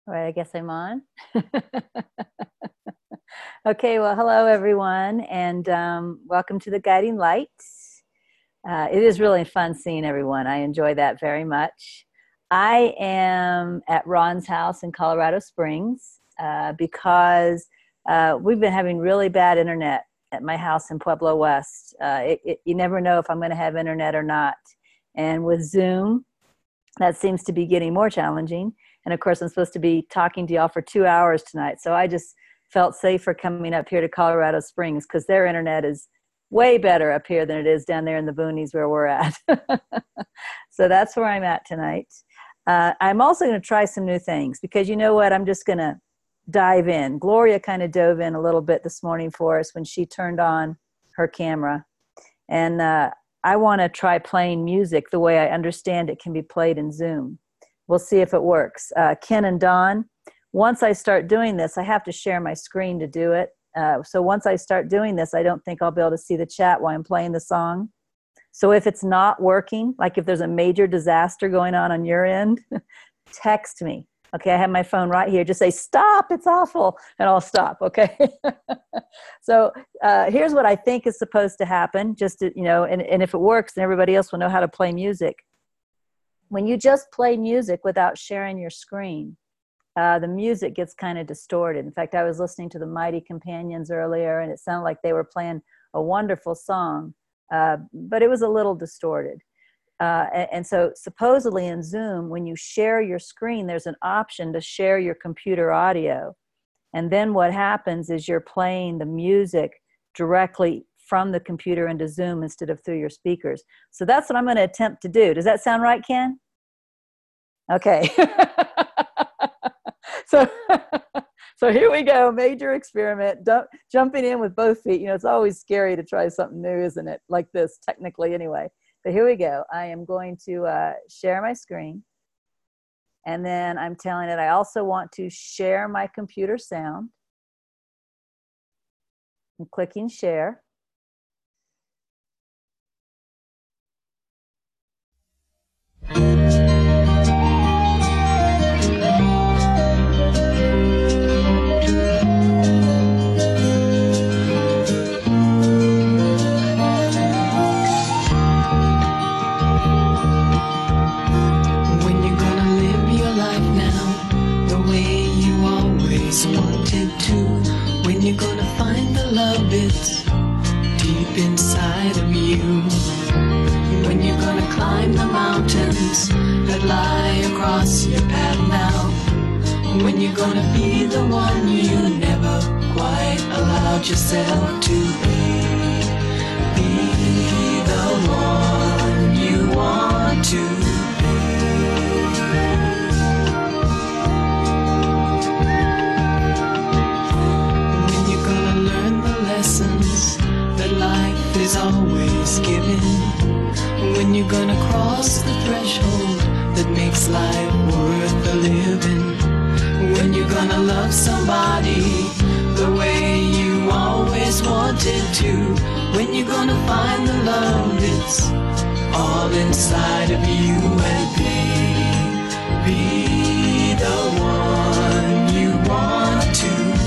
All right, I guess I'm on. Okay, well, hello everyone, and welcome to the Guiding Light. It is really fun seeing everyone. I enjoy that very much. I am at Ron's house in Colorado Springs because we've been having really bad internet at my house in Pueblo West. You never know if I'm going to have internet or not. And with Zoom, that seems to be getting more challenging. And of course, I'm supposed to be talking to y'all for 2 hours tonight. So I just felt safer coming up here to Colorado Springs because their internet is way better up here than it is down there in the boonies where we're at. So that's where I'm at tonight. I'm also going to try some new things because you know what? I'm just going to dive in. Gloria kind of dove in a little bit this morning for us when she turned on her camera. And I want to try playing music the way I understand it can be played in Zoom. We'll see if it works. Ken and Don, once I start doing this, I have to share my screen to do it. So once I start doing this, I don't think I'll be able to see the chat while I'm playing the song. So if it's not working, like if there's a major disaster going on your end, text me. Okay, I have my phone right here. Just say, stop, it's awful, and I'll stop, okay? So here's what I think is supposed to happen, just to, and if it works, then everybody else will know how to play music. When you just play music without sharing your screen, the music gets kind of distorted. In fact, I was listening to the Mighty Companions earlier, and it sounded like they were playing a wonderful song, but it was a little distorted. And so supposedly in Zoom, when you share your screen, there's an option to share your computer audio. And then what happens is you're playing the music directly from the computer into Zoom instead of through your speakers. So that's what I'm going to attempt to do. Does that sound right, Ken? Okay. So here we go, major experiment, jumping in with both feet. It's always scary to try something new, isn't it? Like this, technically anyway. But here we go. I am going to share my screen. And then I'm telling it I also want to share my computer sound. I'm clicking share. You're gonna find the love that's deep inside of you. When you're gonna climb the mountains that lie across your path now. When you're gonna be the one you never quite allowed yourself to be. Be the one you want to be. That life is always giving. When you're gonna cross the threshold that makes life worth a living. When you're gonna love somebody the way you always wanted to. When you're gonna find the love that's all inside of you and be the one you want to.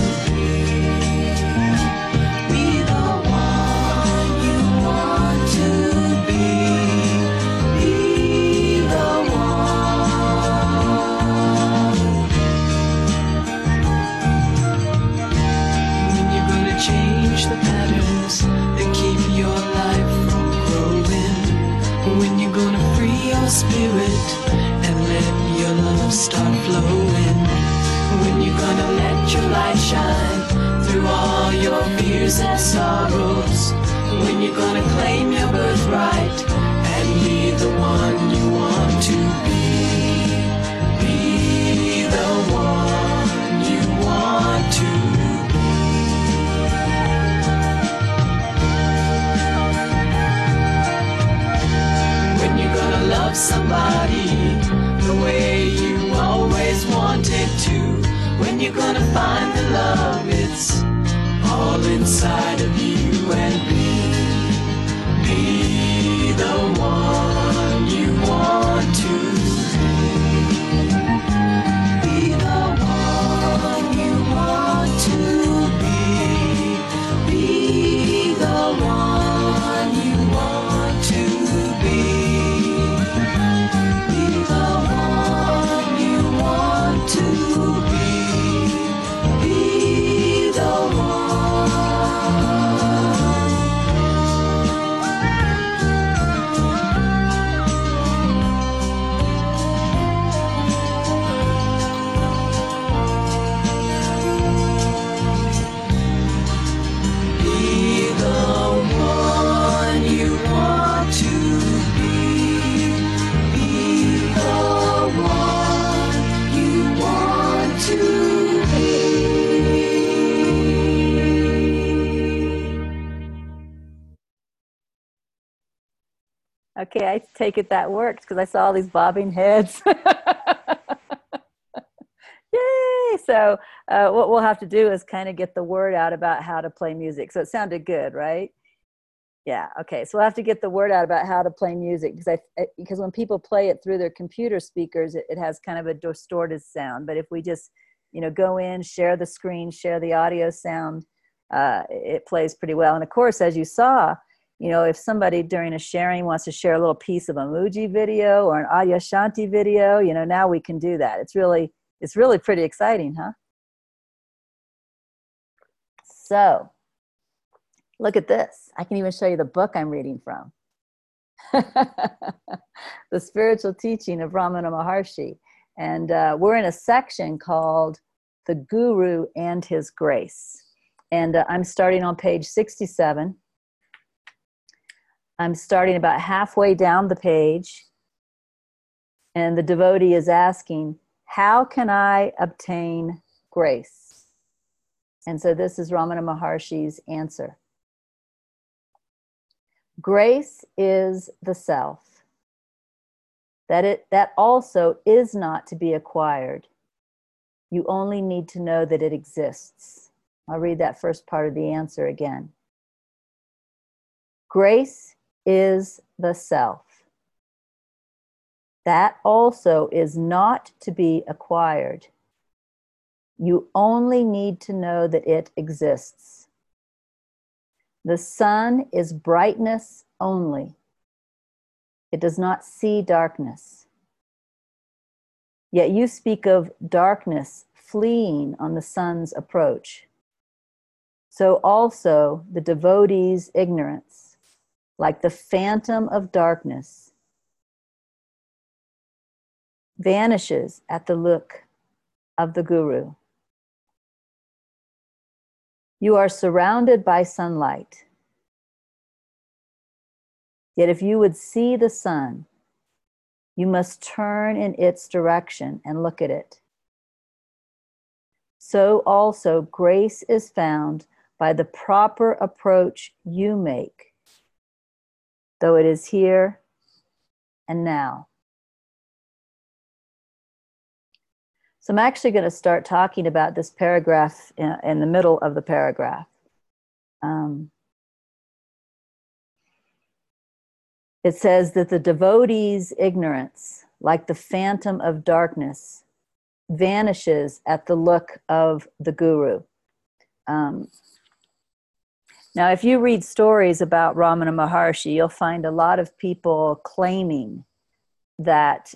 Spirit and let your love start flowing. When you're gonna let your light shine through all your fears and sorrows. When you're gonna claim your birthright and be the one you want to be. Be the one you want to be. When you're gonna love somebody the way you always wanted to. When you're gonna find the love, it's all inside of you and be the one you want to be the one. Okay, I take it that worked because I saw all these bobbing heads. Yay! So what we'll have to do is kind of get the word out about how to play music. So it sounded good, right? Yeah. Okay. So we'll have to get the word out about how to play music because when people play it through their computer speakers, it has kind of a distorted sound. But if we just, go in, share the screen, share the audio sound, it plays pretty well. And of course, as you saw, if somebody during a sharing wants to share a little piece of a Muji video or an Adyashanti video, now we can do that. It's really pretty exciting, huh? So look at this. I can even show you the book I'm reading from. The Spiritual Teaching of Ramana Maharshi. And we're in a section called The Guru and His Grace. And I'm starting on page 67. I'm starting about halfway down the page. And the devotee is asking, how can I obtain grace? And so this is Ramana Maharshi's answer. Grace is the self, that also is not to be acquired. You only need to know that it exists. I'll read that first part of the answer again. Grace is the self, that also is not to be acquired. You only need to know that it exists. The sun is brightness only. It does not see darkness. Yet you speak of darkness fleeing on the sun's approach. So also the devotee's ignorance, like the phantom of darkness, vanishes at the look of the Guru. You are surrounded by sunlight. Yet if you would see the sun, you must turn in its direction and look at it. So also grace is found by the proper approach you make, though it is here and now. So I'm actually going to start talking about this paragraph in the middle of the paragraph. It says that the devotee's ignorance, like the phantom of darkness, vanishes at the look of the Guru. Now, if you read stories about Ramana Maharshi, you'll find a lot of people claiming that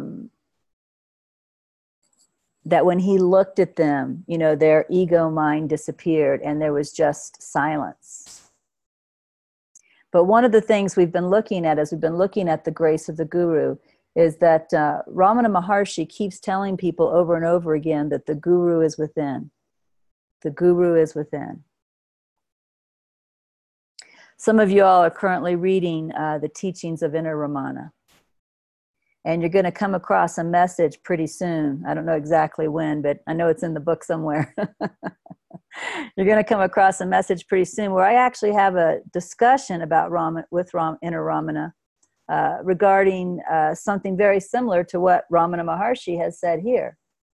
that when he looked at them, their ego mind disappeared and there was just silence. But one of the things we've been looking at as we've been looking at the grace of the Guru is that Ramana Maharshi keeps telling people over and over again that the Guru is within. The Guru is within. Some of you all are currently reading the teachings of Inner Ramana. And you're going to come across a message pretty soon. I don't know exactly when, but I know it's in the book somewhere. You're going to come across a message pretty soon where I actually have a discussion about Inner Ramana regarding something very similar to what Ramana Maharshi has said here.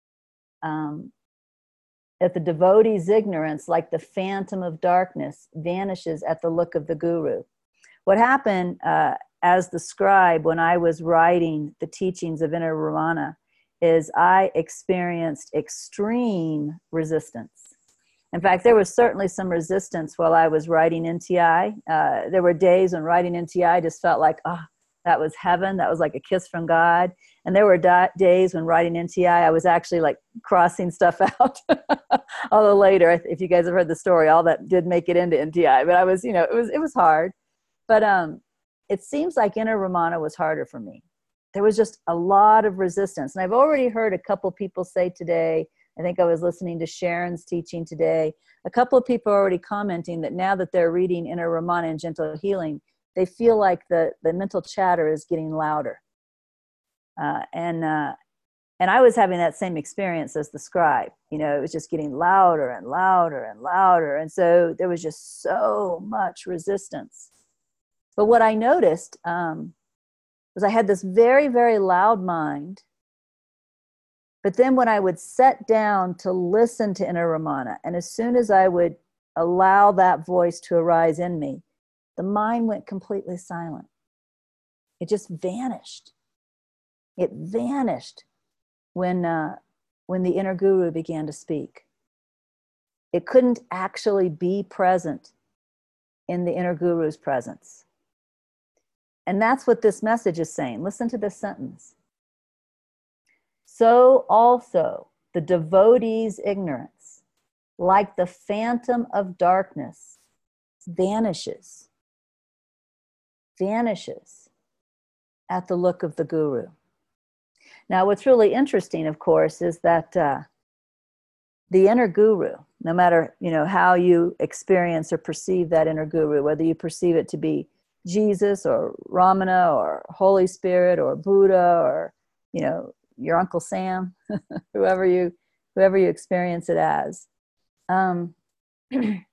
That the devotee's ignorance, like the phantom of darkness, vanishes at the look of the Guru. What happened as the scribe when I was writing the teachings of Inner Ramana is I experienced extreme resistance. In fact, there was certainly some resistance while I was writing NTI. There were days when writing NTI just felt like, that was heaven. That was like a kiss from God. And there were days when writing NTI, I was actually like crossing stuff out. Although later, if you guys have heard the story, all that did make it into NTI. But I was, it was hard. But it seems like Inner Ramana was harder for me. There was just a lot of resistance. And I've already heard a couple people say today, I think I was listening to Sharon's teaching today, a couple of people are already commenting that now that they're reading Inner Ramana and Gentle Healing, they feel like the mental chatter is getting louder. And I was having that same experience as the scribe. It was just getting louder and louder and louder. And so there was just so much resistance. But what I noticed was I had this very, very loud mind. But then when I would sit down to listen to Inner Ramana, and as soon as I would allow that voice to arise in me, the mind went completely silent. It just vanished. It vanished when the inner guru began to speak. It couldn't actually be present in the inner guru's presence. And that's what this message is saying. Listen to this sentence. So also the devotee's ignorance, like the phantom of darkness, vanishes at the look of the guru. Now, what's really interesting, of course, is that the inner guru, no matter how you experience or perceive that inner guru, whether you perceive it to be Jesus or Ramana or Holy Spirit or Buddha or your Uncle Sam, whoever you experience it as, when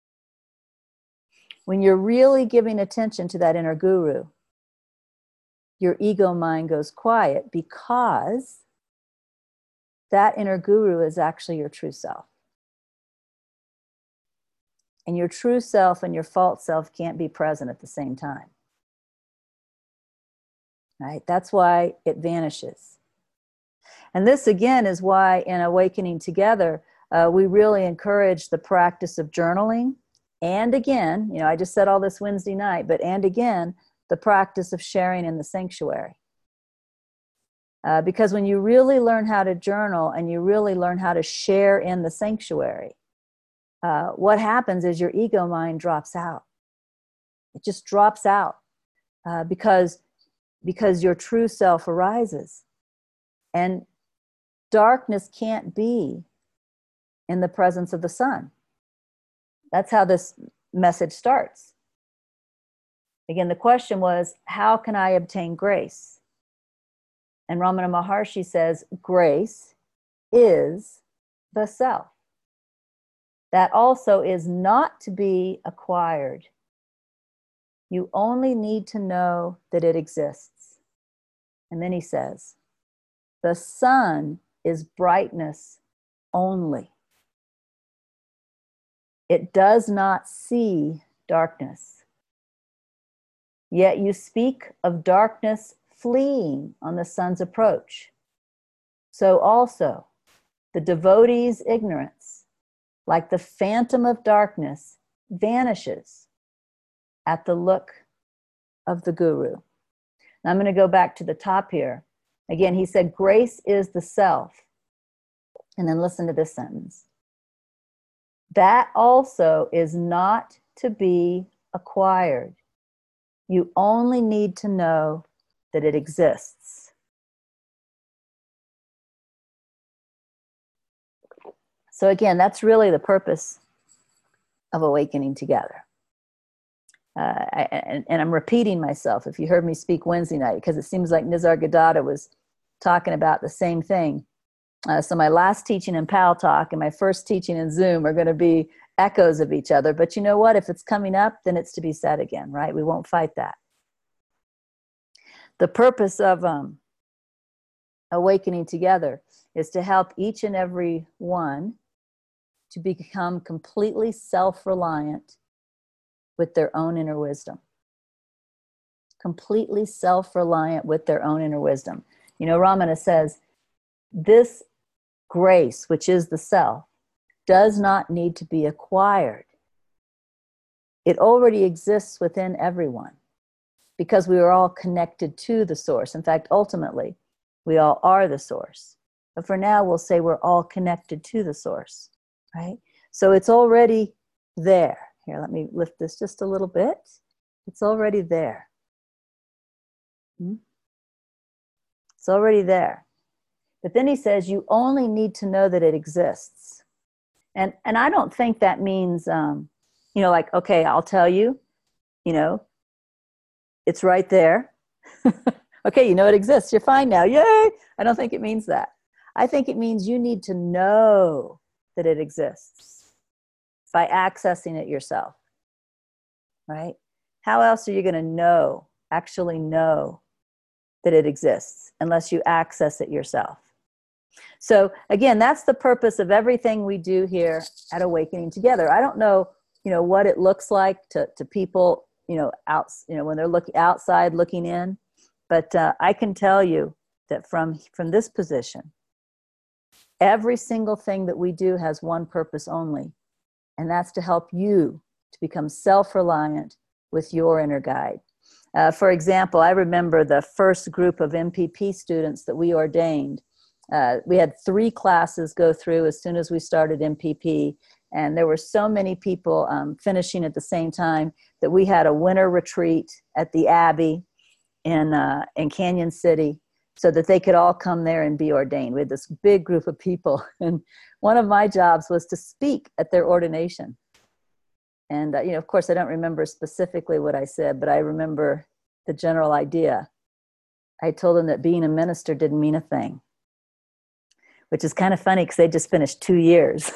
you're really giving attention to that inner guru, your ego mind goes quiet, because that inner guru is actually your true self. And your true self and your false self can't be present at the same time. Right? That's why it vanishes. And this, again, is why in Awakening Together, we really encourage the practice of journaling. And again, I just said all this Wednesday night, but and again, the practice of sharing in the sanctuary. Because when you really learn how to journal and you really learn how to share in the sanctuary, what happens is your ego mind drops out. It just drops out because your true self arises. And darkness can't be in the presence of the sun. That's how this message starts. Again, the question was, how can I obtain grace? And Ramana Maharshi says, grace is the self. That also is not to be acquired. You only need to know that it exists. And then he says, the sun is brightness only. It does not see darkness. Yet you speak of darkness fleeing on the sun's approach. So also, the devotee's ignorance, like the phantom of darkness, vanishes at the look of the guru. Now I'm going to go back to the top here. Again, he said, grace is the self. And then listen to this sentence. That also is not to be acquired. You only need to know that it exists. So again, that's really the purpose of Awakening Together. And I'm repeating myself if you heard me speak Wednesday night, because it seems like Nisargadatta was talking about the same thing. So my last teaching in Pal Talk and my first teaching in Zoom are going to be echoes of each other. But you know what? If it's coming up, then it's to be said again, right? We won't fight that. The purpose of Awakening Together is to help each and every one to become completely self-reliant with their own inner wisdom. Completely self-reliant with their own inner wisdom. Ramana says, this grace, which is the self, does not need to be acquired. It already exists within everyone because we are all connected to the source. In fact, ultimately, we all are the source. But for now, we'll say we're all connected to the source, right? So it's already there. Here, let me lift this just a little bit. It's already there. It's already there. But then he says, you only need to know that it exists. And I don't think that means, like, okay, I'll tell you, it's right there. Okay, it exists. You're fine now. Yay! I don't think it means that. I think it means you need to know that it exists by accessing it yourself, right? How else are you going to actually know that it exists unless you access it yourself. So again, that's the purpose of everything we do here at Awakening Together. I don't know, what it looks like to people, when they're looking outside, looking in, but I can tell you that from this position, every single thing that we do has one purpose only, and that's to help you to become self-reliant with your inner guide. For example, I remember the first group of MPP students that we ordained. We had 3 classes go through as soon as we started MPP, and there were so many people finishing at the same time that we had a winter retreat at the Abbey in Canyon City so that they could all come there and be ordained. We had this big group of people, and one of my jobs was to speak at their ordination. And, of course, I don't remember specifically what I said, but I remember the general idea. I told them that being a minister didn't mean a thing, which is kind of funny because they just finished 2 years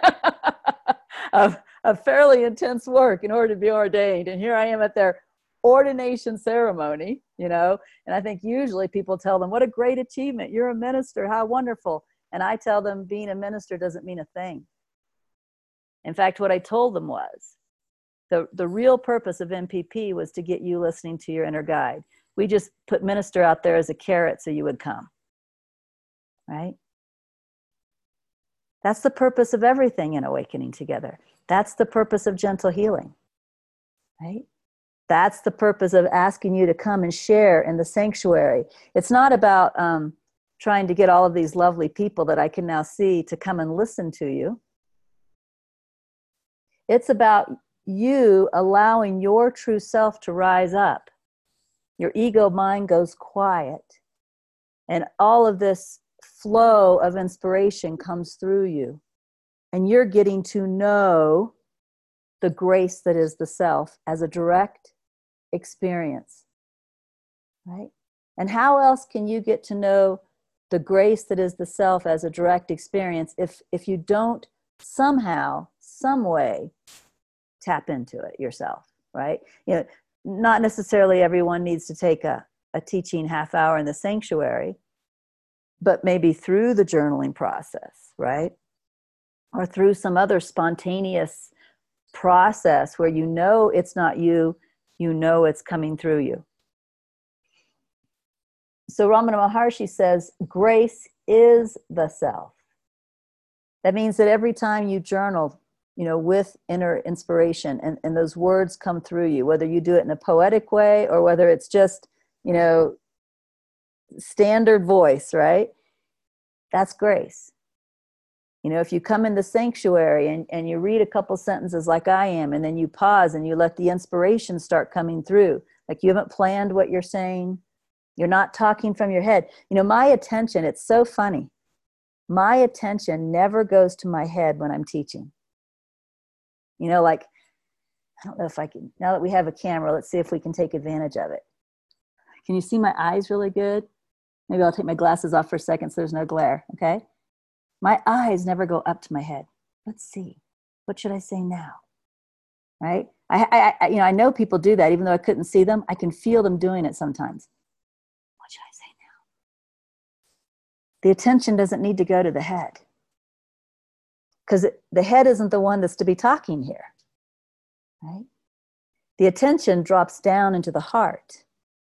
of fairly intense work in order to be ordained. And here I am at their ordination ceremony, and I think usually people tell them, what a great achievement. You're a minister. How wonderful. And I tell them being a minister doesn't mean a thing. In fact, what I told them was, the real purpose of MPP was to get you listening to your inner guide. We just put minister out there as a carrot so you would come, right? That's the purpose of everything in Awakening Together. That's the purpose of gentle healing, right? That's the purpose of asking you to come and share in the sanctuary. It's not about trying to get all of these lovely people that I can now see to come and listen to you. It's about you allowing your true self to rise up. Your ego mind goes quiet, and all of this flow of inspiration comes through you, and you're getting to know the grace that is the self as a direct experience, right? And how else can you get to know the grace that is the self as a direct experience if you don't somehow, some way, tap into it yourself, right? Not necessarily everyone needs to take a teaching half hour in the sanctuary, but maybe through the journaling process, right? Or through some other spontaneous process where it's not you, it's coming through you. So Ramana Maharshi says, grace is the self. That means that every time you journal, with inner inspiration and those words come through you, whether you do it in a poetic way or whether it's just, standard voice, right? That's grace. If you come in the sanctuary and you read a couple sentences like I am, and then you pause and you let the inspiration start coming through, like you haven't planned what you're saying, you're not talking from your head. My attention, it's so funny. My attention never goes to my head when I'm teaching. Like, I don't know if I can, now that we have a camera, let's see if we can take advantage of it. Can you see my eyes really good? Maybe I'll take my glasses off for a second so there's no glare, okay? My eyes never go up to my head. Let's see. What should I say now? Right? I know people do that, even though I couldn't see them. I can feel them doing it sometimes. What should I say now? The attention doesn't need to go to the head, because the head isn't the one that's to be talking here, right? The attention drops down into the heart.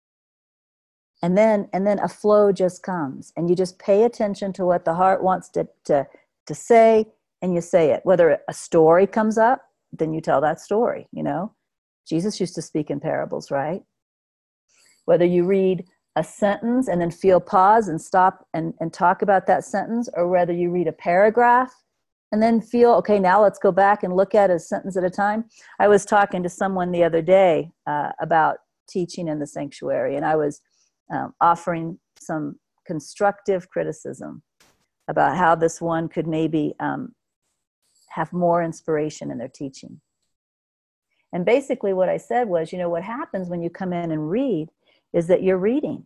And then a flow just comes, and you just pay attention to what the heart wants to say, and you say it. Whether a story comes up, then you tell that story, Jesus used to speak in parables, right? Whether you read a sentence and then feel pause and stop and talk about that sentence, or whether you read a paragraph and then feel, okay, now let's go back and look at a sentence at a time. I was talking to someone the other day about teaching in the sanctuary, and I was offering some constructive criticism about how this one could maybe have more inspiration in their teaching. And basically what I said was, what happens when you come in and read is that you're reading.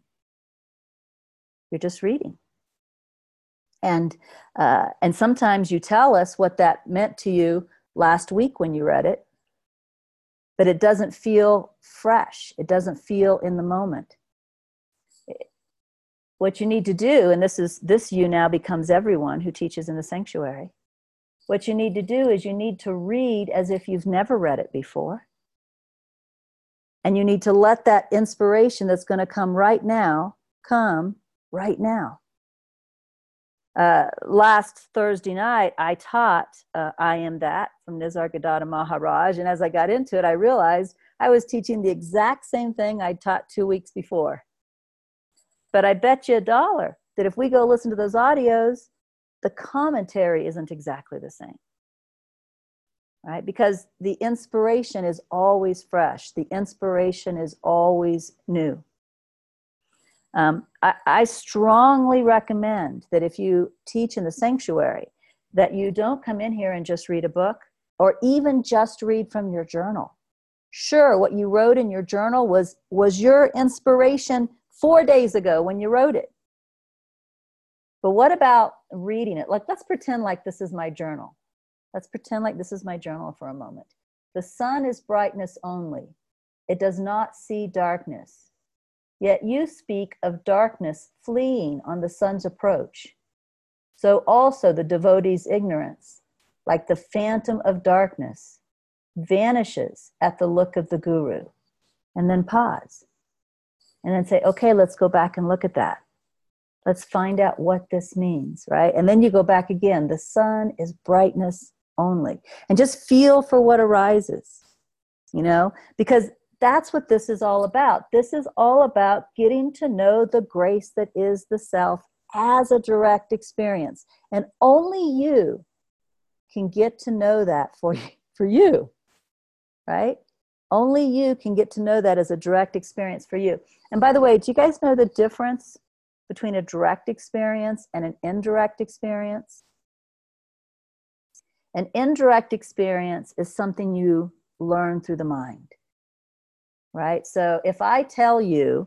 You're just reading. And sometimes you tell us what that meant to you last week when you read it, but it doesn't feel fresh. It doesn't feel in the moment. what you need to do, and this you now becomes everyone who teaches in the sanctuary. What you need to do is you need to read as if you've never read it before. And you need to let that inspiration that's going to come right now, come right now. Last Thursday night, I taught I Am That from Nisargadatta Maharaj. And as I got into it, I realized I was teaching the exact same thing I taught 2 weeks before. But I bet you $1 that if we go listen to those audios, the commentary isn't exactly the same. Right? Because the inspiration is always fresh. The inspiration is always new. I strongly recommend that if you teach in the sanctuary, that you don't come in here and just read a book or even just read from your journal. Sure, what you wrote in your journal was your inspiration 4 days ago when you wrote it. But what about reading it? Like, let's pretend like this is my journal. Let's pretend like this is my journal for a moment. The sun is brightness only. It does not see darkness. Yet you speak of darkness fleeing on the sun's approach. So also the devotee's ignorance, like the phantom of darkness, vanishes at the look of the guru. And then pause. And then say, okay, let's go back and look at that. Let's find out what this means, right? And then you go back again. The sun is brightness only. And just feel for what arises, because that's what this is all about. This is all about getting to know the grace that is the self as a direct experience. And only you can get to know that for you, right? Only you can get to know that as a direct experience for you. And by the way, do you guys know the difference between a direct experience and an indirect experience? An indirect experience is something you learn through the mind, right? So if I tell you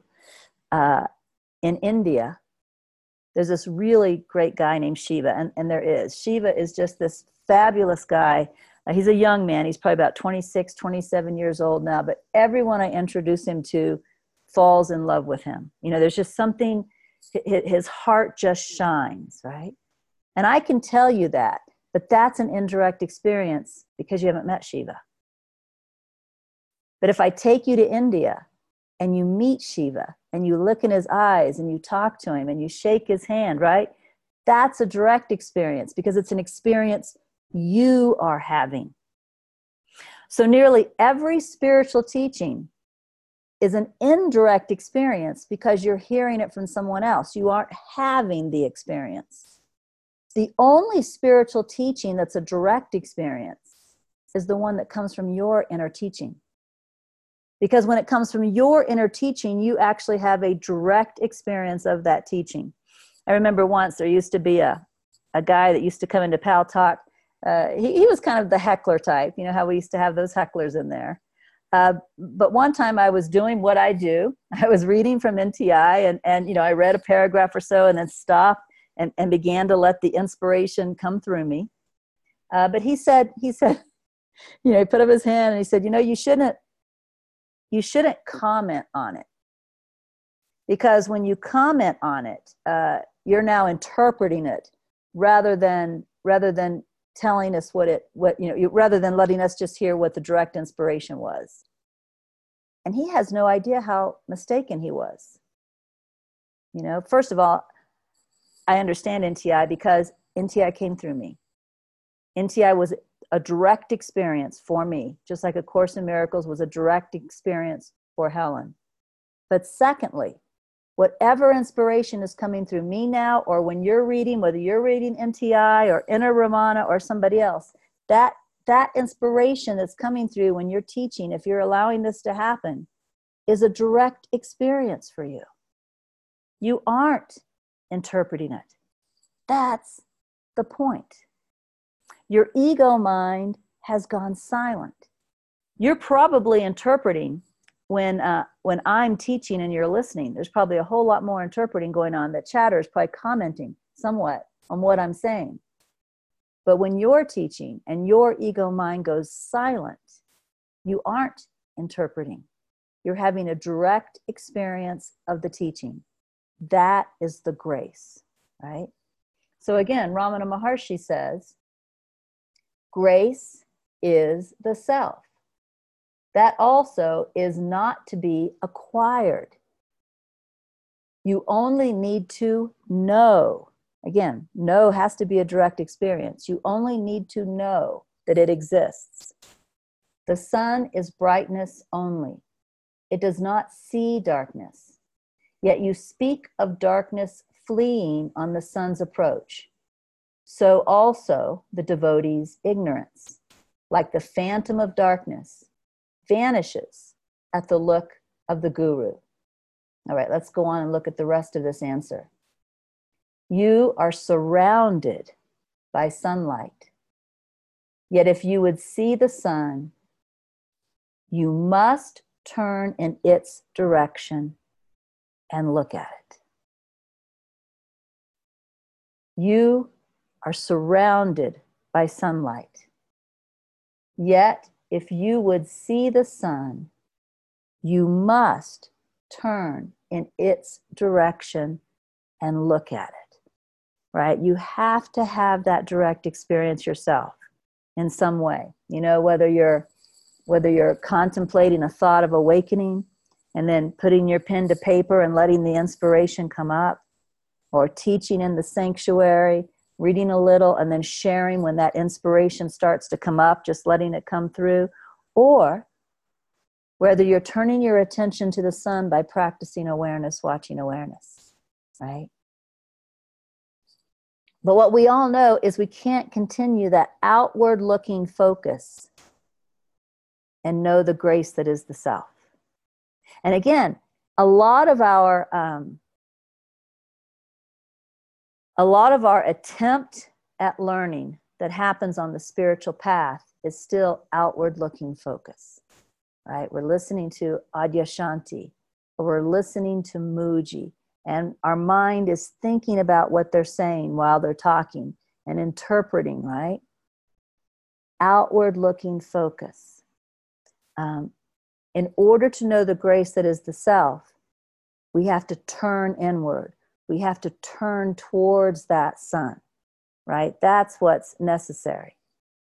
in India, there's this really great guy named Shiva, and there is. Shiva is just this fabulous guy. He's a young man. He's probably about 26, 27 years old now, but everyone I introduce him to falls in love with him. There's just something, his heart just shines, right? And I can tell you that, but that's an indirect experience because you haven't met Shiva. But if I take you to India and you meet Shiva and you look in his eyes and you talk to him and you shake his hand, right? That's a direct experience because it's an experience you are having. So nearly every spiritual teaching is an indirect experience because you're hearing it from someone else. You aren't having the experience. The only spiritual teaching that's a direct experience is the one that comes from your inner teaching. Because when it comes from your inner teaching, you actually have a direct experience of that teaching. I remember once there used to be a guy that used to come into Pal Talk. He was kind of the heckler type. You know how we used to have those hecklers in there. But one time I was doing what I do. I was reading from NTI and I read a paragraph or so and then stopped and began to let the inspiration come through me. But he said, he put up his hand and he said, you shouldn't comment on it. Because when you comment on it, you're now interpreting it rather than telling us rather than letting us just hear what the direct inspiration was. And he has no idea how mistaken he was. First of all, I understand NTI because NTI came through me. NTI was a direct experience for me, just like A Course in Miracles was a direct experience for Helen. But secondly, whatever inspiration is coming through me now, or when you're reading, whether you're reading NTI or Inner Ramana or somebody else, that inspiration that's coming through when you're teaching, if you're allowing this to happen, is a direct experience for you. You aren't interpreting it. That's the point. Your ego mind has gone silent. You're probably interpreting when I'm teaching and you're listening. There's probably a whole lot more interpreting going on. That chatter is probably commenting somewhat on what I'm saying. But when you're teaching and your ego mind goes silent, you aren't interpreting. You're having a direct experience of the teaching. That is the grace, right? So again, Ramana Maharshi says, grace is the self. That also is not to be acquired. You only need to know. Again, know has to be a direct experience. You only need to know that it exists. The sun is brightness only. It does not see darkness. Yet you speak of darkness fleeing on the sun's approach. So also the devotee's ignorance, like the phantom of darkness, vanishes at the look of the guru. All right, let's go on and look at the rest of this answer. You are surrounded by sunlight. Yet if you would see the sun, you must turn in its direction and look at it. You are surrounded by sunlight. Yet, if you would see the sun, you must turn in its direction and look at it, right? You have to have that direct experience yourself in some way. You know, whether you're contemplating a thought of awakening and then putting your pen to paper and letting the inspiration come up, or teaching in the sanctuary, reading a little and then sharing when that inspiration starts to come up, just letting it come through, or whether you're turning your attention to the sun by practicing awareness, watching awareness, right? But what we all know is we can't continue that outward-looking focus and know the grace that is the self. And again, a lot of our attempt at learning that happens on the spiritual path is still outward-looking focus, right? We're listening to Adyashanti, or we're listening to Muji, and our mind is thinking about what they're saying while they're talking and interpreting, right? Outward-looking focus. In order to know the grace that is the self, we have to turn inward. We have to turn towards that sun, right? That's what's necessary.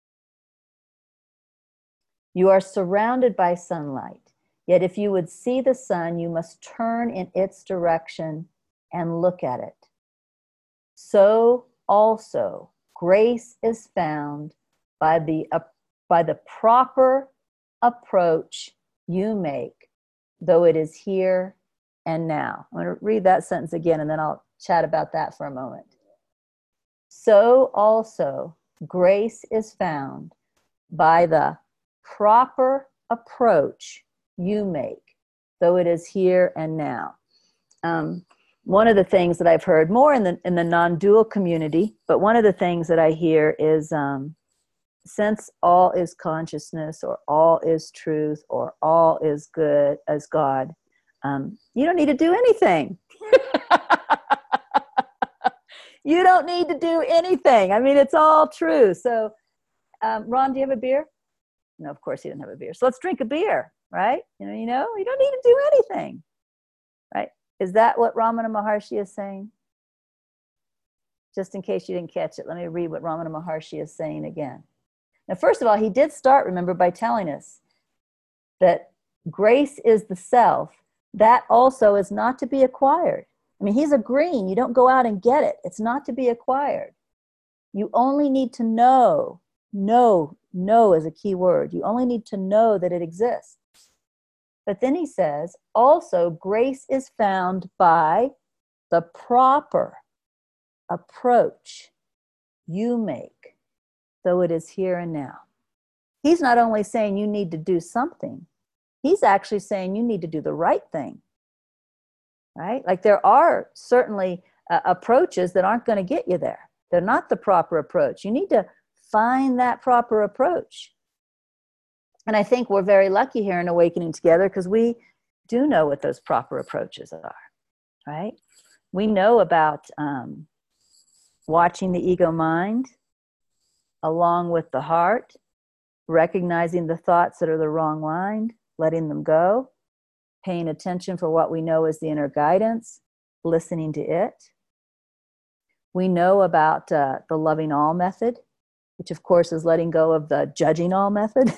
You are surrounded by sunlight, yet if you would see the sun, you must turn in its direction and look at it. So also, grace is found by the proper approach you make, though it is here and now. I'm going to read that sentence again, and then I'll chat about that for a moment. So also, grace is found by the proper approach you make, though it is here and now. One of the things that I've heard more in the non-dual community, but one of the things that I hear is, since all is consciousness, or all is truth, or all is good as God, you don't need to do anything. You don't need to do anything. I mean, it's all true. So, Ron, do you have a beer? No, of course he doesn't have a beer. So let's drink a beer, right? You don't need to do anything, right? Is that what Ramana Maharshi is saying? Just in case you didn't catch it, let me read what Ramana Maharshi is saying again. Now, first of all, he did start, remember, by telling us that grace is the self. That also is not to be acquired. I mean, he's agreeing. You don't go out and get it. It's not to be acquired. You only need to know. Know is a key word. You only need to know that it exists. But then he says, also, grace is found by the proper approach you make, though it is here and now. He's not only saying you need to do something, he's actually saying you need to do the right thing, right? Like there are certainly approaches that aren't going to get you there. They're not the proper approach. You need to find that proper approach. And I think we're very lucky here in Awakening Together because we do know what those proper approaches are, right? We know about watching the ego mind along with the heart, recognizing the thoughts that are the wrong mind, letting them go, paying attention for what we know is the inner guidance, listening to it. We know about the loving all method, which of course is letting go of the judging all method.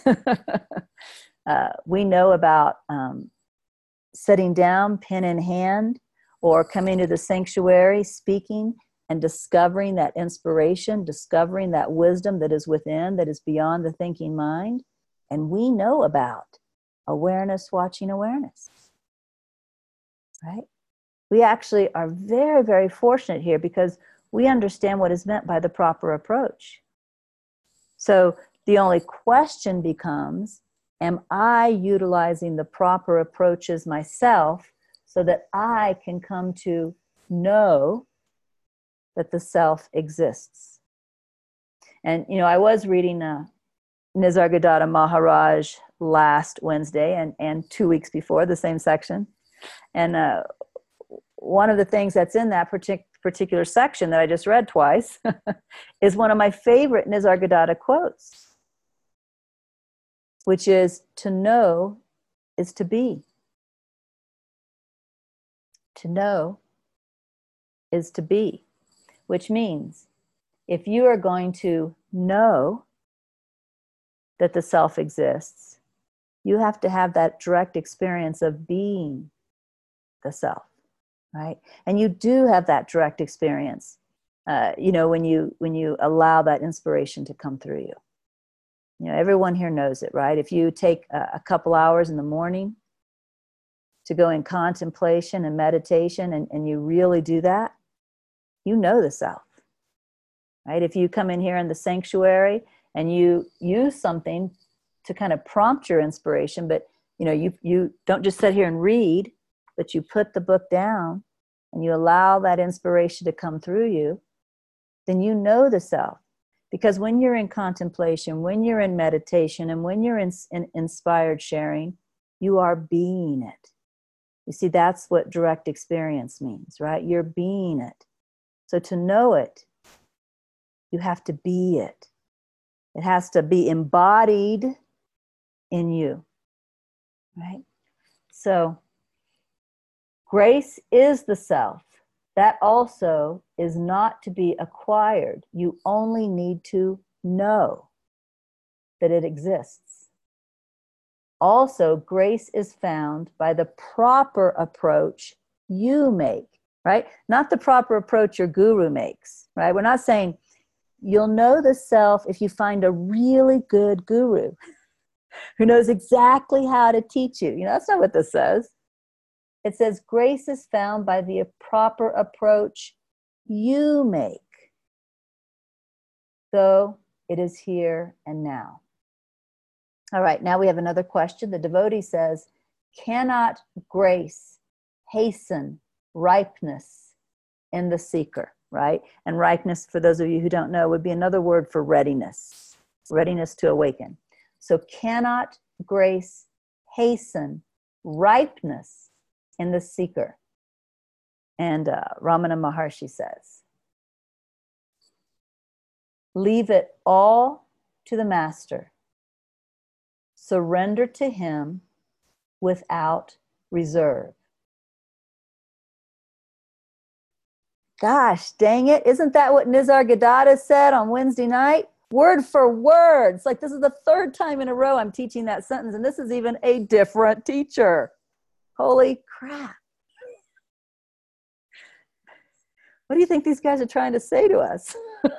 We know about sitting down, pen in hand, or coming to the sanctuary, speaking, and discovering that inspiration, discovering that wisdom that is within, that is beyond the thinking mind. And we know about awareness, watching awareness, right? We actually are very, very fortunate here because we understand what is meant by the proper approach. So the only question becomes, am I utilizing the proper approaches myself so that I can come to know that the self exists? And, I was reading Nisargadatta Maharaj last Wednesday and 2 weeks before, the same section. And one of the things that's in that particular section that I just read twice is one of my favorite Nisargadatta quotes, which is, to know is to be. To know is to be, which means if you are going to know that the self exists, you have to have that direct experience of being the self, right? And you do have that direct experience, when you allow that inspiration to come through you. Everyone here knows it, right? If you take a couple hours in the morning to go in contemplation and meditation, and you really do that, you know the self, right? If you come in here in the sanctuary and you use something to kind of prompt your inspiration, but you don't just sit here and read, but you put the book down and you allow that inspiration to come through you, then you know the self. Because when you're in contemplation, when you're in meditation, and when you're in inspired sharing, you are being it. You see, that's what direct experience means, right? You're being it. So to know it, you have to be it. It has to be embodied in you, right? So grace is the self. That also is not to be acquired. You only need to know that it exists. Also, grace is found by the proper approach you make, right? Not the proper approach your guru makes, right? We're not saying you'll know the self if you find a really good guru who knows exactly how to teach you. That's not what this says. It says grace is found by the proper approach you make, though it is here and now. All right, now we have another question. The devotee says, cannot grace hasten ripeness in the seeker, right? And ripeness, for those of you who don't know, would be another word for readiness to awaken. So cannot grace hasten ripeness in the seeker? And Ramana Maharshi says, leave it all to the master. Surrender to him without reserve. Gosh, dang it. Isn't that what Nisargadatta said on Wednesday night? Word for word. It's like this is the third time in a row I'm teaching that sentence, and this is even a different teacher. Holy crap. What do you think these guys are trying to say to us?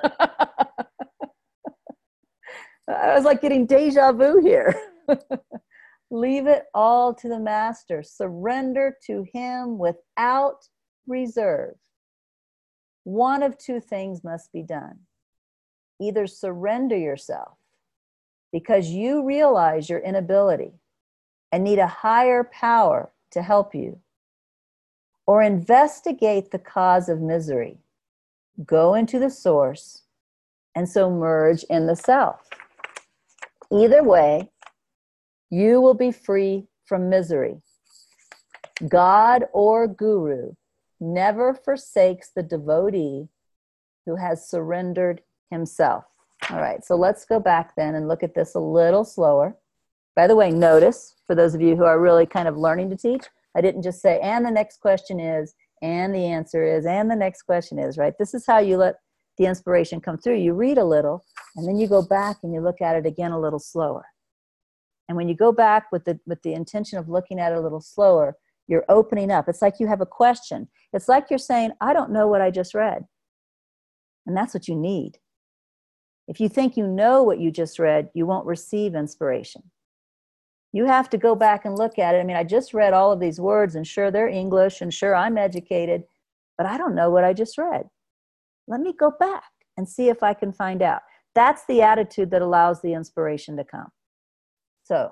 I was like getting deja vu here. Leave it all to the master. Surrender to him without reserve. One of two things must be done. Either surrender yourself because you realize your inability and need a higher power to help you, or investigate the cause of misery, go into the source, and so merge in the self. Either way, you will be free from misery. God or Guru never forsakes the devotee who has surrendered himself. All right, so let's go back then and look at this a little slower. By the way, notice, for those of you who are really kind of learning to teach, I didn't just say, and the next question is, And the answer is, and the next question is, right? This is how you let the inspiration come through. You read a little, and then you go back and you look at it again a little slower. And when you go back with the intention of looking at it a little slower, you're opening up. It's like you have a question. It's like you're saying, I don't know what I just read. And that's what you need. If you think you know what you just read, you won't receive inspiration. You have to go back and look at it. I mean, I just read all of these words, and sure, they're English, and sure, I'm educated, but I don't know what I just read. Let me go back and see if I can find out. That's the attitude that allows the inspiration to come. So,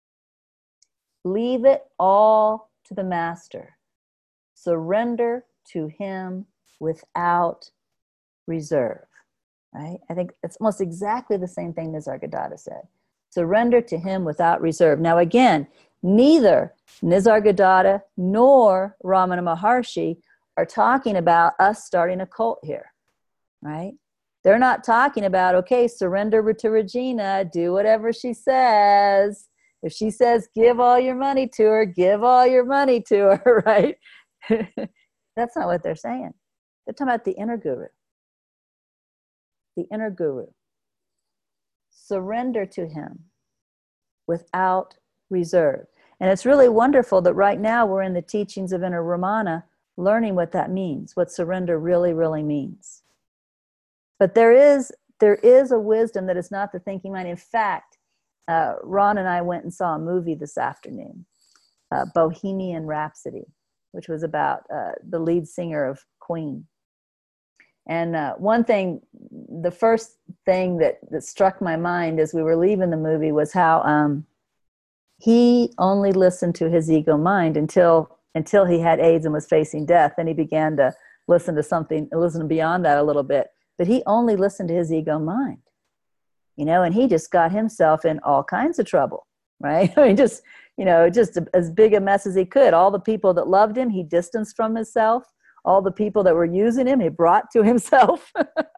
leave it all to the master. Surrender to him without reserve. Right? I think it's almost exactly the same thing Nisargadatta said. Surrender to him without reserve. Now again, neither Nisargadatta nor Ramana Maharshi are talking about us starting a cult here, right? They're not talking about, okay, surrender to Regina, do whatever she says. If she says, give all your money to her, give all your money to her, right? That's not what they're saying. They're talking about the inner guru. The inner guru. Surrender to him without reserve. And it's really wonderful that right now we're in the teachings of Inner Ramana, learning what that means, what surrender really, really means. But there is a wisdom that is not the thinking mind. In fact, Ron and I went and saw a movie this afternoon, Bohemian Rhapsody, which was about the lead singer of Queen. And one thing, the first thing that struck my mind as we were leaving the movie was how he only listened to his ego mind until he had AIDS and was facing death. Then he began to listen beyond that a little bit. But he only listened to his ego mind, and he just got himself in all kinds of trouble, right? I mean, just as big a mess as he could. All the people that loved him, he distanced from himself. All the people that were using him, he brought to himself.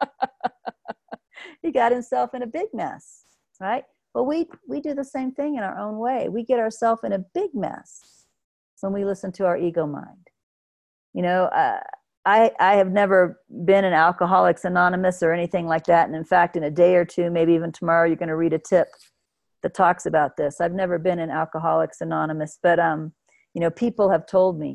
He got himself in a big mess, right? But we do the same thing in our own way. We get ourselves in a big mess when we listen to our ego mind. I have never been in Alcoholics Anonymous or anything like that. And in fact, in a day or two, maybe even tomorrow, you're going to read a tip that talks about this. I've never been in Alcoholics Anonymous, but people have told me,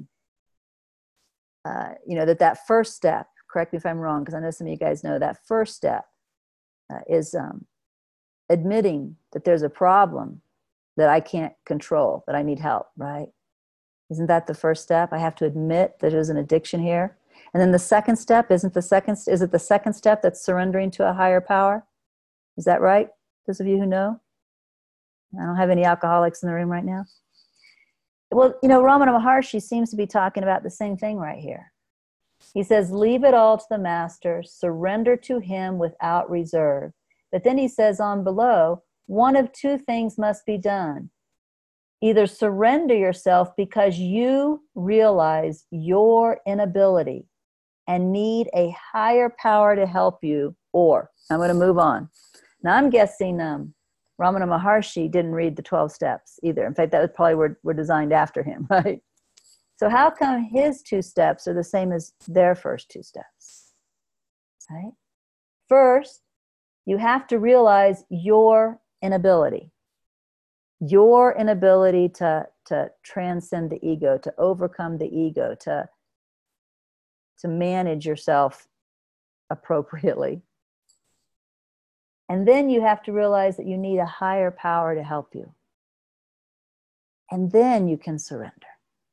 that first step, correct me if I'm wrong, because I know some of you guys know that first step is admitting that there's a problem that I can't control, that I need help, right? Isn't that the first step? I have to admit that there's an addiction here. And then the second step, is it the second step that's surrendering to a higher power? Is that right? Those of you who know? I don't have any alcoholics in the room right now. Well, Ramana Maharshi seems to be talking about the same thing right here. He says, leave it all to the master, surrender to him without reserve. But then he says on below, one of two things must be done. Either surrender yourself because you realize your inability and need a higher power to help you, or I'm going to move on. Now I'm guessing Ramana Maharshi didn't read the 12 steps either. In fact, that was probably were designed after him, right? So how come his 2 steps are the same as their first 2 steps? Right? First, you have to realize your inability. Your inability to transcend the ego, to overcome the ego, to manage yourself appropriately. And then you have to realize that you need a higher power to help you. And then you can surrender.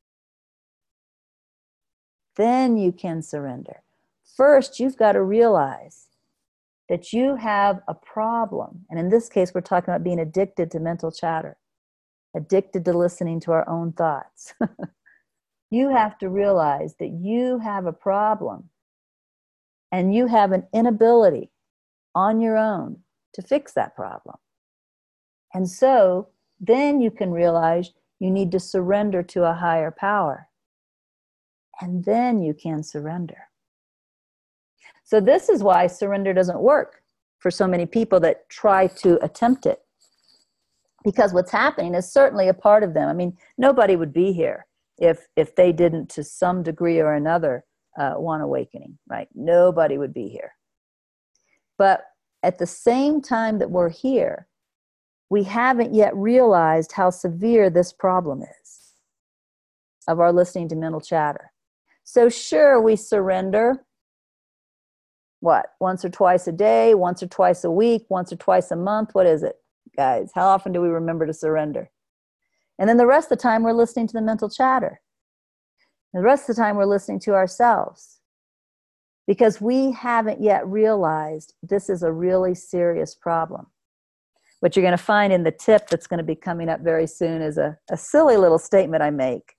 Then you can surrender. First, you've got to realize that you have a problem. And in this case, we're talking about being addicted to mental chatter, addicted to listening to our own thoughts. You have to realize that you have a problem and you have an inability on your own to fix that problem. And so then you can realize you need to surrender to a higher power. And then you can surrender. So this is why surrender doesn't work for so many people that try to attempt it. Because what's happening is certainly a part of them. I mean, nobody would be here if they didn't, to some degree or another, want awakening, right? Nobody would be here. But at the same time that we're here, we haven't yet realized how severe this problem is of our listening to mental chatter. So sure, we surrender, what, once or twice a day, once or twice a week, once or twice a month. What is it, guys? How often do we remember to surrender? And then the rest of the time, we're listening to the mental chatter. And the rest of the time, we're listening to ourselves. Because we haven't yet realized this is a really serious problem. What you're going to find in the tip that's going to be coming up very soon is a silly little statement I make.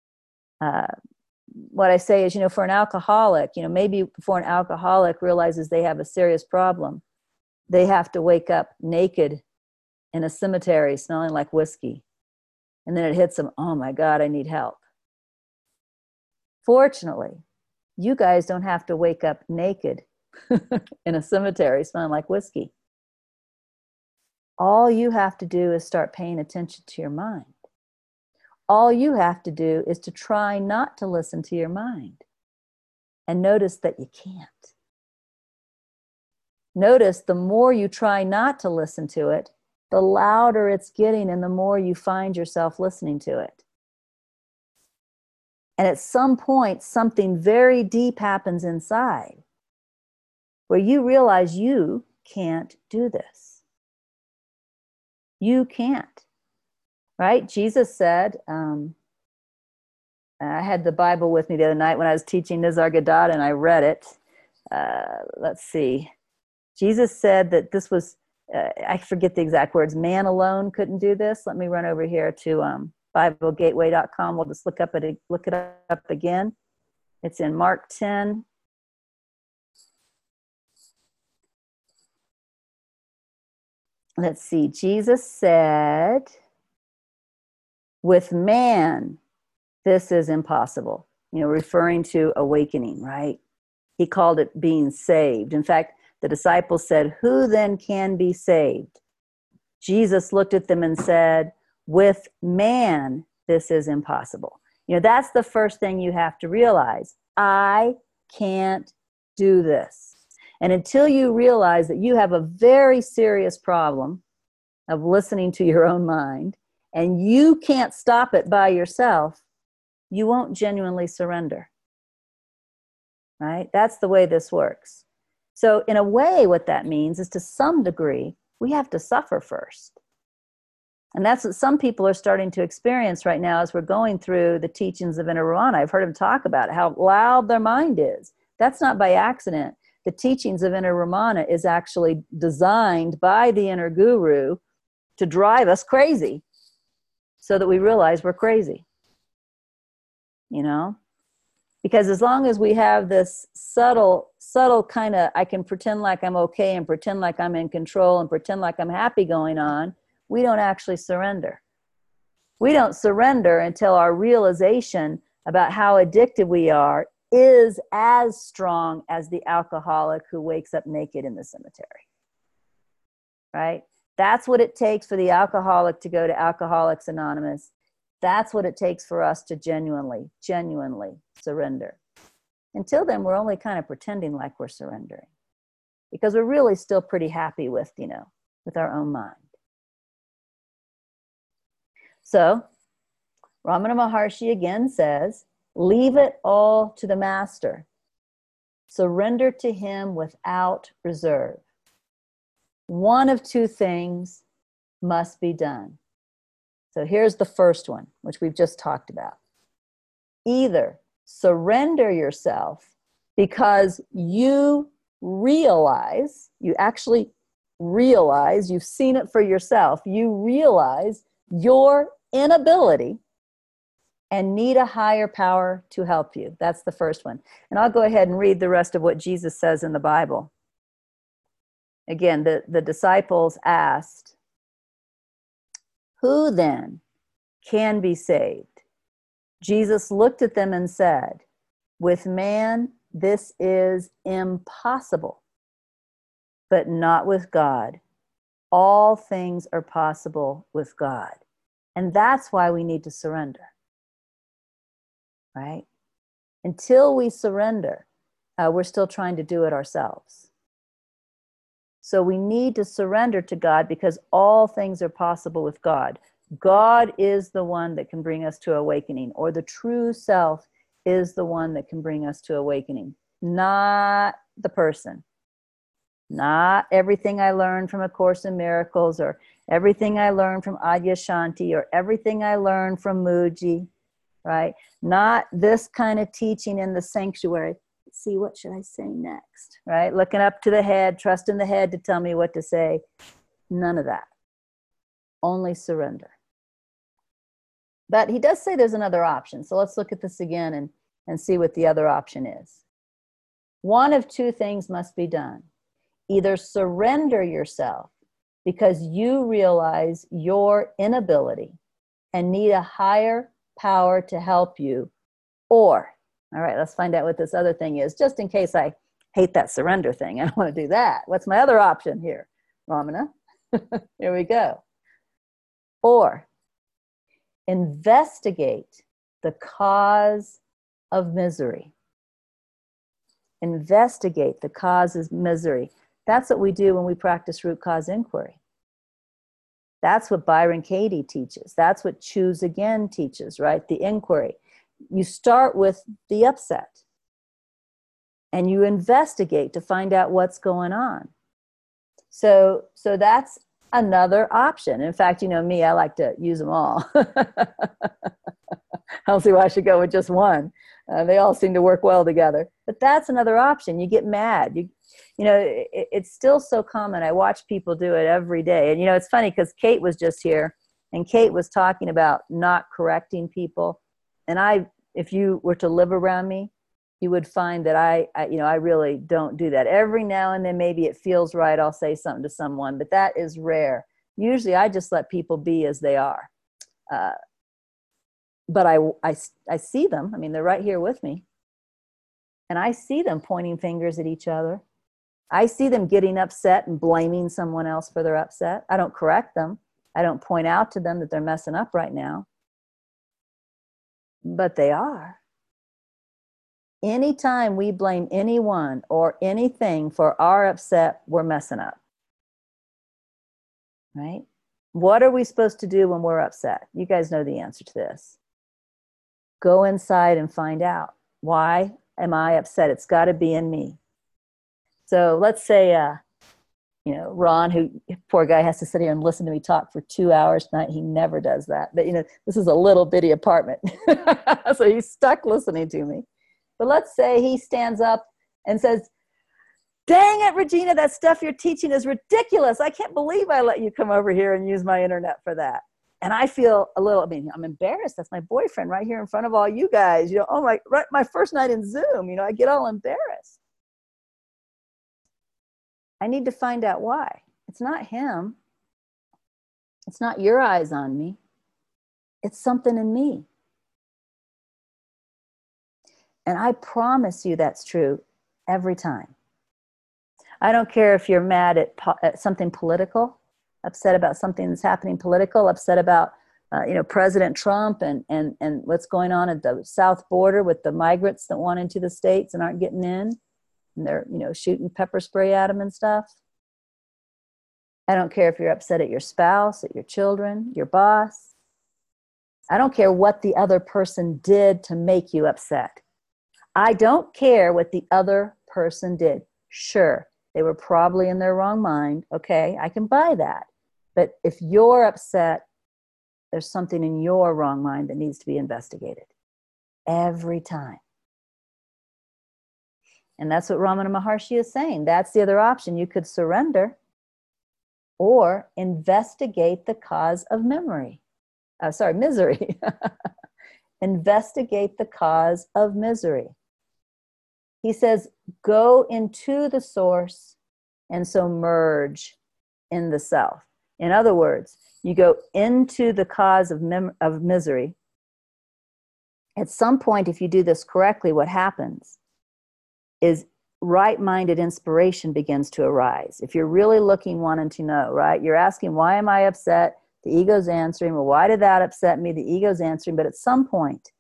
What I say is, for an alcoholic, maybe before an alcoholic realizes they have a serious problem, they have to wake up naked in a cemetery smelling like whiskey. And then it hits them, oh my God, I need help. Fortunately, you guys don't have to wake up naked in a cemetery smelling like whiskey. All you have to do is start paying attention to your mind. All you have to do is to try not to listen to your mind. And notice that you can't. Notice the more you try not to listen to it, the louder it's getting and the more you find yourself listening to it. And at some point, something very deep happens inside where you realize you can't do this. You can't, right? Jesus said, I had the Bible with me the other night when I was teaching Nisargadatta, and I read it. Let's see. Jesus said that this was, I forget the exact words, man alone couldn't do this. Let me run over here to BibleGateway.com. We'll just look it up again. It's in Mark 10. Let's see. Jesus said, with man, this is impossible. Referring to awakening, right? He called it being saved. In fact, the disciples said, who then can be saved? Jesus looked at them and said, with man, this is impossible. That's the first thing you have to realize. I can't do this. And until you realize that you have a very serious problem of listening to your own mind, and you can't stop it by yourself, you won't genuinely surrender. Right? That's the way this works. So in a way, what that means is, to some degree, we have to suffer first. And that's what some people are starting to experience right now as we're going through the teachings of Inner Ramana. I've heard them talk about how loud their mind is. That's not by accident. The teachings of Inner Ramana is actually designed by the inner guru to drive us crazy so that we realize we're crazy. Because as long as we have this subtle kind of, I can pretend like I'm okay and pretend like I'm in control and pretend like I'm happy going on, we don't actually surrender. We don't surrender until our realization about how addicted we are is as strong as the alcoholic who wakes up naked in the cemetery. Right? That's what it takes for the alcoholic to go to Alcoholics Anonymous. That's what it takes for us to genuinely surrender. Until then, we're only kind of pretending like we're surrendering, because we're really still pretty happy with our own mind. So, Ramana Maharshi again says, leave it all to the master. Surrender to him without reserve. One of two things must be done. So here's the first one, which we've just talked about. Either surrender yourself because you actually realize, you've seen it for yourself, you realize your inability and need a higher power to help you. That's the first one. And I'll go ahead and read the rest of what Jesus says in the Bible. Again, the disciples asked, who then can be saved? Jesus looked at them and said, with man, this is impossible, but not with God. All things are possible with God. And that's why we need to surrender. right? Until we surrender, we're still trying to do it ourselves. So we need to surrender to God because all things are possible with God. God is the one that can bring us to awakening, or the true self is the one that can bring us to awakening, not the person. Not everything I learned from A Course in Miracles, or everything I learned from Adyashanti, or everything I learned from Mooji, right? Not this kind of teaching in the sanctuary. Let's see, what should I say next, right? Looking up to the head, trusting the head to tell me what to say. None of that. Only surrender. But he does say there's another option. So let's look at this again and see what the other option is. One of two things must be done. Either surrender yourself because you realize your inability and need a higher power to help you, or, all right, let's find out what this other thing is, just in case I hate that surrender thing. I don't want to do that. What's my other option here, Ramana? Here we go. Or investigate the cause of misery. Investigate the cause of misery. That's what we do when we practice root cause inquiry. That's what Byron Katie teaches. That's what Choose Again teaches, right? The inquiry. You start with the upset and you investigate to find out what's going on. So that's another option. In fact, you know me, I like to use them all. I don't see why I should go with just one. They all seem to work well together. But that's another option. You get mad. You know, it's still so common. I watch people do it every day. And, you know, it's funny because Kate was just here and Kate was talking about not correcting people. And if you were to live around me, you would find that I really don't do that. Every now and then, maybe it feels right, I'll say something to someone, but that is rare. Usually I just let people be as they are. But I see them. I mean, they're right here with me. And I see them pointing fingers at each other. I see them getting upset and blaming someone else for their upset. I don't correct them. I don't point out to them that they're messing up right now. But they are. Anytime we blame anyone or anything for our upset, we're messing up. Right? What are we supposed to do when we're upset? You guys know the answer to this. Go inside and find out. Why am I upset? It's got to be in me. So let's say, Ron, who, poor guy, has to sit here and listen to me talk for 2 hours tonight. He never does that. But, this is a little bitty apartment. So he's stuck listening to me. But let's say he stands up and says, "Dang it, Regina, that stuff you're teaching is ridiculous. I can't believe I let you come over here and use my internet for that." And I feel I'm embarrassed. That's my boyfriend right here in front of all you guys. My first night in Zoom, I get all embarrassed. I need to find out why. It's not him. It's not your eyes on me. It's something in me. And I promise you that's true every time. I don't care if you're mad at something political, upset about something that's happening political, upset about President Trump and what's going on at the south border with the migrants that want into the States and aren't getting in. And they're, shooting pepper spray at them and stuff. I don't care if you're upset at your spouse, at your children, your boss. I don't care what the other person did to make you upset. I don't care what the other person did. Sure, they were probably in their wrong mind. Okay, I can buy that. But if you're upset, there's something in your wrong mind that needs to be investigated. Every time. And that's what Ramana Maharshi is saying. That's the other option. You could surrender or investigate the cause of misery. Investigate the cause of misery. He says, go into the source and so merge in the self. In other words, you go into the cause of misery. At some point, if you do this correctly, what happens is right-minded inspiration begins to arise. If you're really looking, wanting to know, right? You're asking, why am I upset? The ego's answering, well, why did that upset me? The ego's answering, but at some point,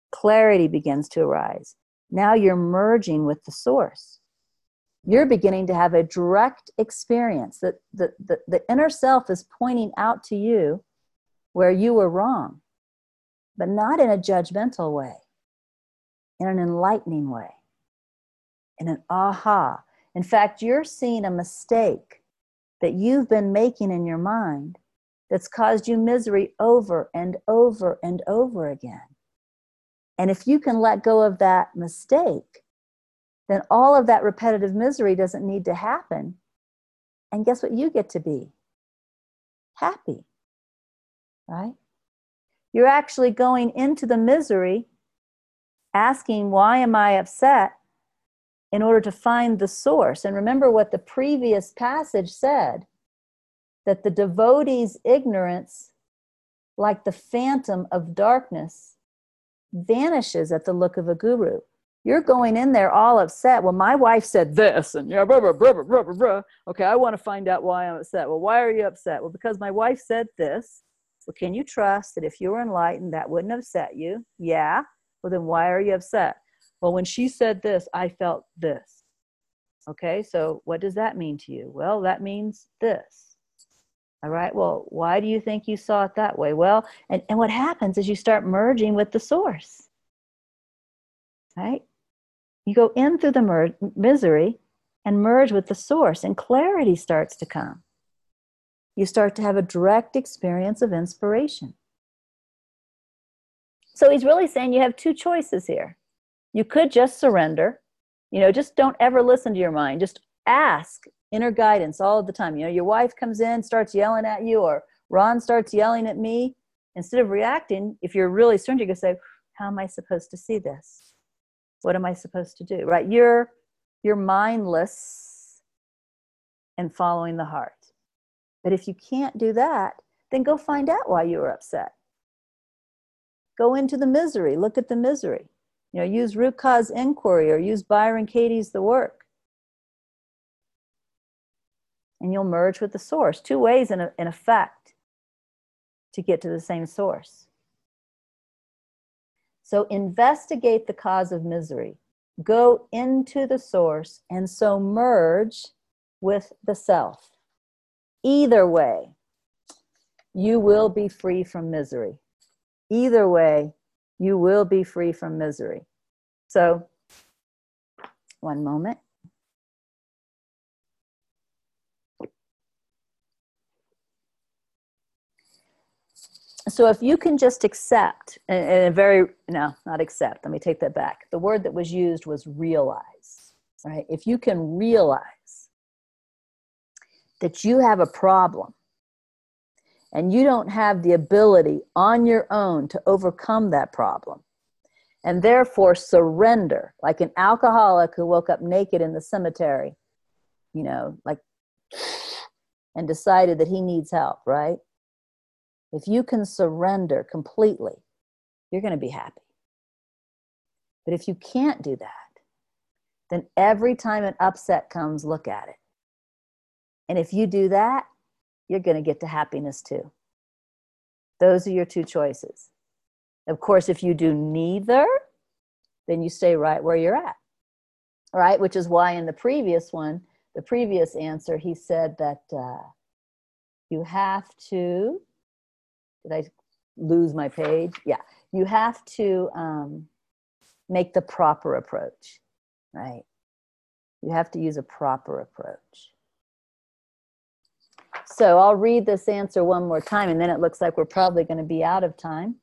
Clarity begins to arise. Now you're merging with the source. You're beginning to have a direct experience that the inner self is pointing out to you where you were wrong, but not in a judgmental way, in an enlightening way, in an aha. In fact, you're seeing a mistake that you've been making in your mind that's caused you misery over and over and over again. And if you can let go of that mistake, then all of that repetitive misery doesn't need to happen. And guess what you get to be? Happy, right? You're actually going into the misery, asking, why am I upset? In order to find the source. And remember what the previous passage said, that the devotee's ignorance, like the phantom of darkness, vanishes at the look of a guru. You're going in there all upset. Well, my wife said this, and yeah, blah, blah, blah, blah, blah, blah. Okay, I want to find out why I'm upset. Well, why are you upset? Well, because my wife said this. Well, can you trust that if you were enlightened, that wouldn't upset you? Yeah. Well, then why are you upset? Well, when she said this, I felt this. Okay, so what does that mean to you? Well, that means this. All right, well, why do you think you saw it that way? Well, and what happens is you start merging with the source, right? You go in through the misery and merge with the source, and clarity starts to come. You start to have a direct experience of inspiration. So he's really saying you have two choices here. You could just surrender, just don't ever listen to your mind. Just ask inner guidance all the time. Your wife comes in, starts yelling at you, or Ron starts yelling at me. Instead of reacting, if you're really surrendered, you can say, how am I supposed to see this? What am I supposed to do? Right? You're mindless and following the heart. But if you can't do that, then go find out why you were upset. Go into the misery. Look at the misery. Use root cause inquiry, or use Byron Katie's The Work. And you'll merge with the source. Two ways in effect to get to the same source. So investigate the cause of misery. Go into the source, and so merge with the self. Either way, you will be free from misery. Either way, you will be free from misery. So, one moment. So if you can just accept, not accept, let me take that back. The word that was used was realize, right? If you can realize that you have a problem and you don't have the ability on your own to overcome that problem, and therefore surrender, like an alcoholic who woke up naked in the cemetery, and decided that he needs help, right? If you can surrender completely, you're going to be happy. But if you can't do that, then every time an upset comes, look at it. And if you do that, you're going to get to happiness too. Those are your two choices. Of course, if you do neither, then you stay right where you're at. All right, which is why in the previous answer, he said that you have to, did I lose my page? Yeah, you have to make the proper approach, right? You have to use a proper approach. So I'll read this answer one more time, and then it looks like we're probably going to be out of time.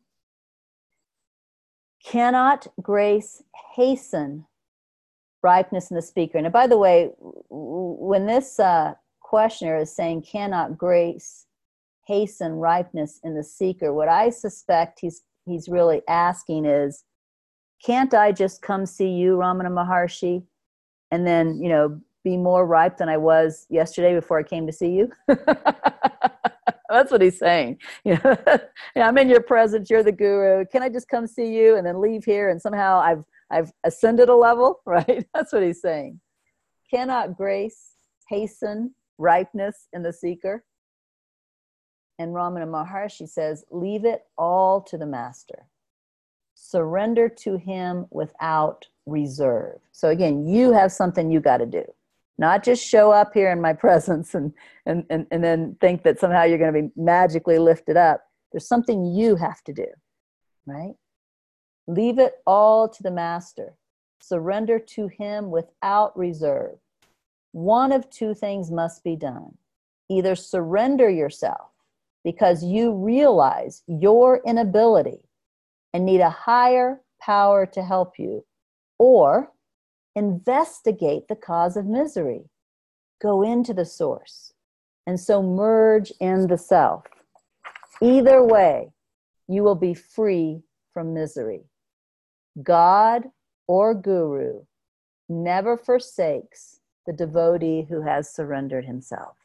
Cannot grace hasten ripeness in the speaker? And by the way, when this questioner is saying cannot grace hasten ripeness in the seeker, what I suspect he's really asking is, can't I just come see you, Ramana Maharshi, and then, be more ripe than I was yesterday before I came to see you? That's what he's saying. I'm in your presence, you're the guru. Can I just come see you and then leave here and somehow I've ascended a level, right? That's what he's saying. Cannot grace hasten ripeness in the seeker? And Ramana Maharshi says, leave it all to the master. surrender to him without reserve. So again, you have something you got to do. Not just show up here in my presence and then think that somehow you're going to be magically lifted up. There's something you have to do, right? Leave it all to the master. Surrender to him without reserve. One of two things must be done. Either surrender yourself because you realize your inability and need a higher power to help you, or investigate the cause of misery. Go into the source, and so merge in the self. Either way, you will be free from misery. God or Guru never forsakes the devotee who has surrendered himself.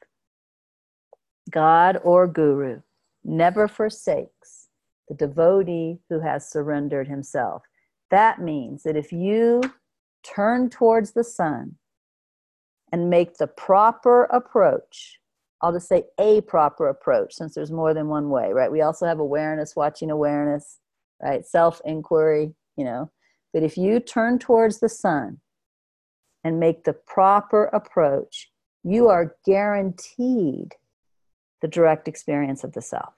God or Guru never forsakes the devotee who has surrendered himself. That means that if you turn towards the sun and make the proper approach, I'll just say a proper approach since there's more than one way, right? We also have awareness, watching awareness, right? Self-inquiry, But if you turn towards the sun and make the proper approach, you are guaranteed the direct experience of the self.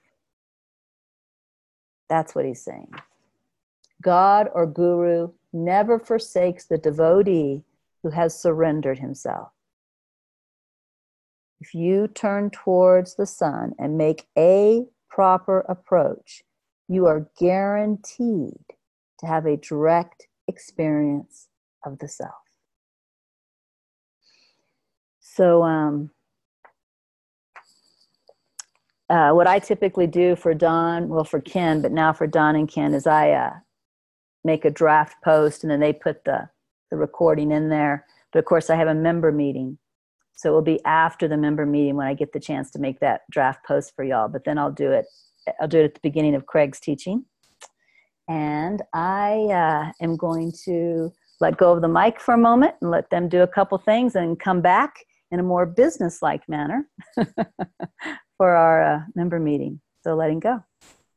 That's what he's saying. God or Guru never forsakes the devotee who has surrendered himself. If you turn towards the sun and make a proper approach, you are guaranteed to have a direct experience of the self. So, what I typically do for Don, well, for Ken, but now for Don and Ken, is I make a draft post, and then they put the recording in there. But of course, I have a member meeting. So it will be after the member meeting when I get the chance to make that draft post for y'all. But then I'll do it at the beginning of Craig's teaching. And I am going to let go of the mic for a moment and let them do a couple things and come back in a more business-like manner for our member meeting. So letting go.